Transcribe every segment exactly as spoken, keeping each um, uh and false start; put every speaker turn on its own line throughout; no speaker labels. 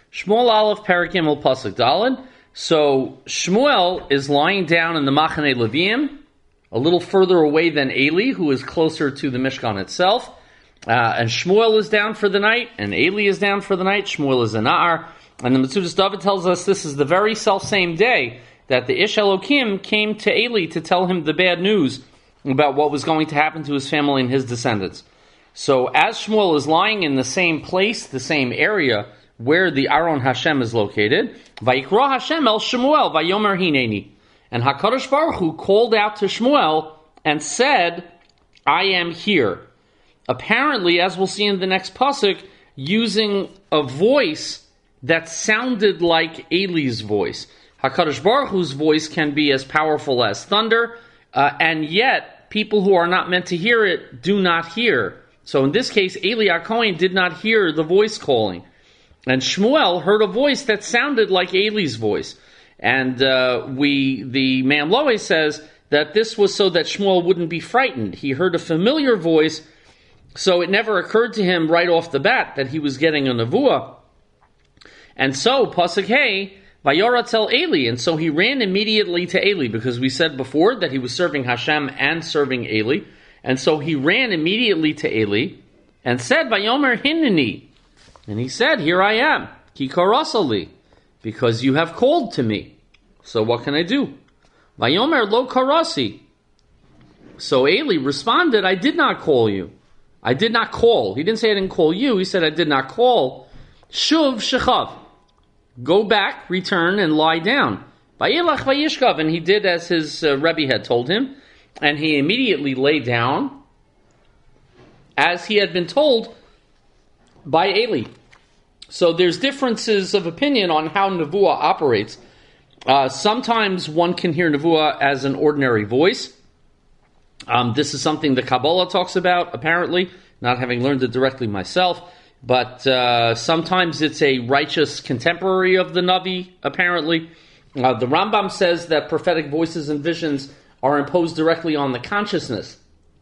Shmuel Aleph Perek Gimel Pasuk Daled. So Shmuel is lying down in the Machane Leviim, a little further away than Eli, who is closer to the Mishkan itself. Uh, and Shmuel is down for the night, and Eli is down for the night. Shmuel is in Na'ar. And the Metzudas David tells us this is the very self-same day that the Ish Elokim came to Eli to tell him the bad news about what was going to happen to his family and his descendants. So as Shmuel is lying in the same place, the same area where the Aron Hashem is located, Vayikra Hashem el Shmuel Vayomer Hineni. And HaKadosh Baruch Hu called out to Shmuel and said, I am here. Apparently, as we'll see in the next pasuk, using a voice that sounded like Eli's voice. HaKadosh Baruch Hu's voice can be as powerful as thunder, uh, and yet people who are not meant to hear it do not hear. So in this case, Eli HaKohen did not hear the voice calling. And Shmuel heard a voice that sounded like Eli's voice. And uh, we, the Mamloe says that this was so that Shmuel wouldn't be frightened. He heard a familiar voice, so it never occurred to him right off the bat that he was getting a nevuah. And so, Pasuk Hey, Vayoratzel Eli, and so he ran immediately to Eli, because we said before that he was serving Hashem and serving Eli. And so he ran immediately to Eli and said, Vayomer Hineni. And he said, here I am, Ki karasali, because you have called to me. So what can I do? Vayomer lo karasi. So Eli responded, I did not call you. I did not call. He didn't say I didn't call you. He said I did not call. Shuv shechav. Go back, return, and lie down. Vayilach vayishkav. And he did as his uh, Rebbe had told him. And he immediately lay down as he had been told by Eli. So there's differences of opinion on how Nevuah operates. Uh, sometimes one can hear Nevuah as an ordinary voice. Um, this is something the Kabbalah talks about, apparently, not having learned it directly myself. But uh, sometimes it's a righteous contemporary of the Navi, apparently. Uh, the Rambam says that prophetic voices and visions are imposed directly on the consciousness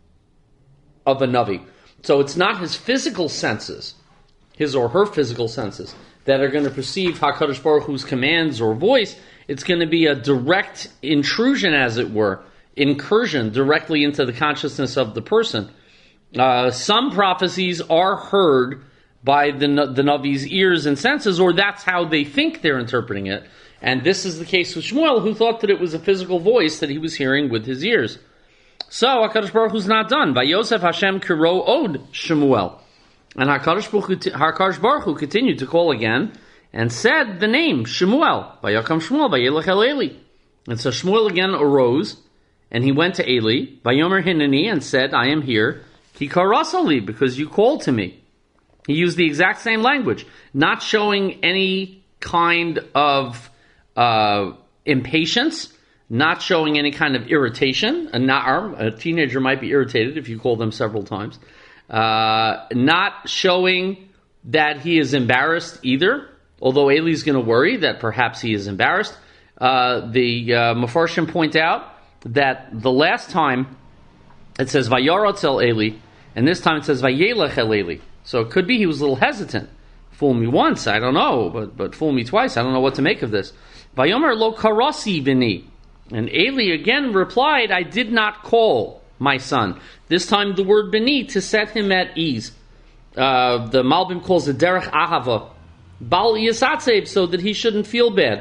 of a Navi. So it's not his physical senses, his or her physical senses, that are going to perceive HaKadosh Baruch Hu's commands or voice. It's going to be a direct intrusion, as it were, incursion directly into the consciousness of the person. Uh, some prophecies are heard by the, the Navi's ears and senses, or that's how they think they're interpreting it. And this is the case with Shmuel, who thought that it was a physical voice that he was hearing with his ears. So HaKadosh Baruch Hu's not done. Vayosef Hashem kiro od Shmuel. And HaKadosh Baruch Hu continued to call again and said the name Shmuel. Vayakam Shmuel vayelech el Eli. And so Shmuel again arose and he went to Eli, Vayomer Hineni, and said, I am here, Ki karasali, because you called to me. He used the exact same language, not showing any kind of uh, impatience, not showing any kind of irritation. A na'ar, a teenager might be irritated if you call them several times. Uh, not showing that he is embarrassed either, although Eli's going to worry that perhaps he is embarrassed. Uh, the uh, Mefarshim point out that the last time it says Vayoratzel Eli, and this time it says Vayelech el Eli. So it could be he was a little hesitant. Fool me once, I don't know, but but fool me twice, I don't know what to make of this. Vayomer lo karasi bini. And Eli again replied, I did not call my son. This time the word bini, to set him at ease. Uh, the Malbim calls it derech ahava. Bal yisatzev, so that he shouldn't feel bad.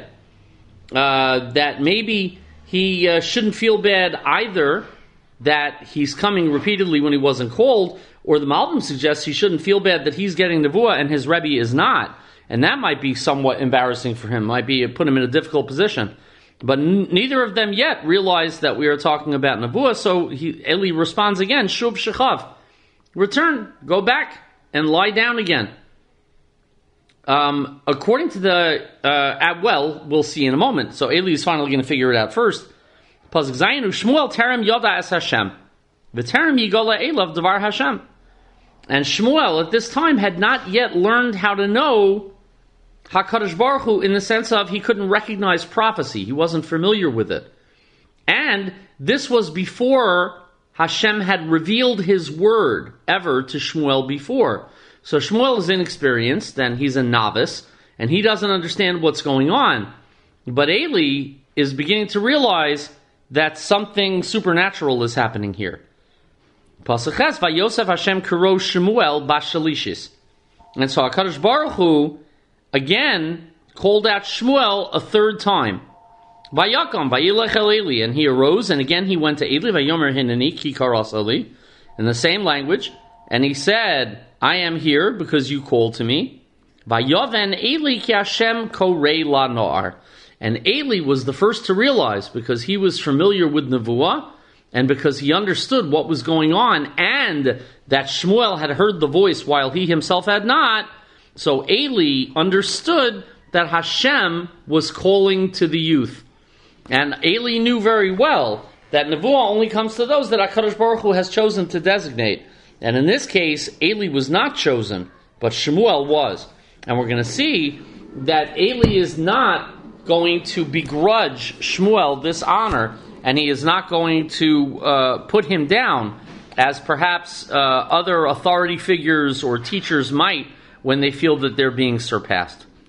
Uh, that maybe he uh, shouldn't feel bad either that he's coming repeatedly when he wasn't called, or the Malbim suggests he shouldn't feel bad that he's getting nevuah and his Rebbe is not. And that might be somewhat embarrassing for him, might be put him in a difficult position. But n- neither of them yet realize that we are talking about nevuah, so he, Eli responds again, Shub shechav, return, go back, and lie down again. Um, according to the, uh, well, we'll see in a moment. So Eli is finally going to figure it out first. Pasuk Zayinu Shmuel terem yoda es Hashem, v'terem yigola elav devar Hashem. And Shmuel at this time had not yet learned how to know HaKadosh Baruch Hu in the sense of he couldn't recognize prophecy. He wasn't familiar with it. And this was before Hashem had revealed his word ever to Shmuel before. So Shmuel is inexperienced, and he's a novice, and he doesn't understand what's going on. But Eli is beginning to realize that something supernatural is happening here. Pasuk Ches, Vayosef Hashem karo Shemuel bashalishis. And so HaKadosh Baruch Hu again called out Shmuel a third time. Vayakam, vayilech el Eli, and he arose, and again he went to Eli, vayomer hineni ki karas Eli, in the same language, and he said, I am here because you called to me. Vayoven Eli ki Hashem korei la noar. And Eli was the first to realize, because he was familiar with Nevuah, and because he understood what was going on, and that Shmuel had heard the voice while he himself had not, so Eli understood that Hashem was calling to the youth. And Eli knew very well that Nevuah only comes to those that HaKadosh Baruch Hu has chosen to designate. And in this case, Eli was not chosen, but Shmuel was. And we're going to see that Eli is not going to begrudge Shmuel this honor, and he is not going to uh, put him down, as perhaps uh, other authority figures or teachers might when they feel that they're being surpassed.